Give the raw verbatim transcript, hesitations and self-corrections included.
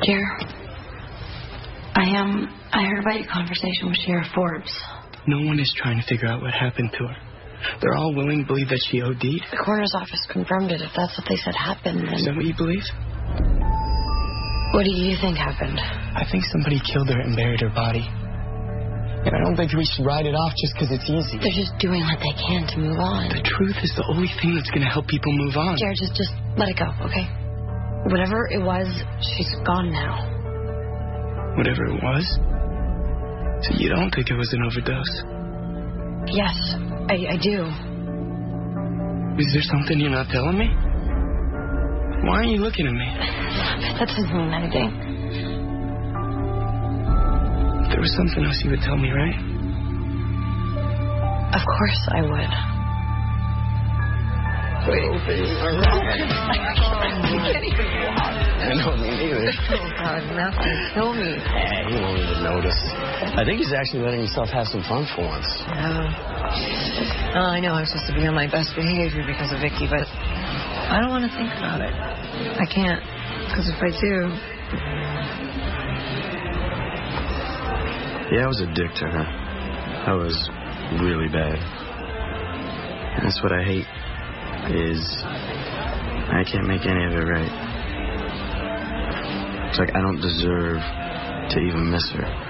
Jer, I am. I heard about your conversation with Sheriff Forbes. No one is trying to figure out what happened to her. They're all willing to believe that she O D'd. The coroner's office confirmed it. If that's what they said happened, then... Is that what you believe? What do you think happened? I think somebody killed her and buried her body. And I don't think we should write it off just because it's easy. They're just doing what they can to move on. The truth is the only thing that's going to help people move on. Jared, just, just let it go, okay? Whatever it was, she's gone now. Whatever it was? So you don't think it was an overdose? Yes, I, I do. Is there something you're not telling me? Why aren't you looking at me? That doesn't mean anything. If there was something else you would tell me, right? Of course I would. Wait, I know, me neither. Oh, God, Matthew, kill me. Yeah, he won't even notice. I think he's actually letting himself have some fun for once. Oh. Oh, I know I'm supposed to be on my best behavior because of Vicky, but I don't want to think about it. I can't, because if I do... Yeah, I was a dick to her. I was really bad. And that's what I hate, is I can't make any of it right. It's like I don't deserve to even miss her.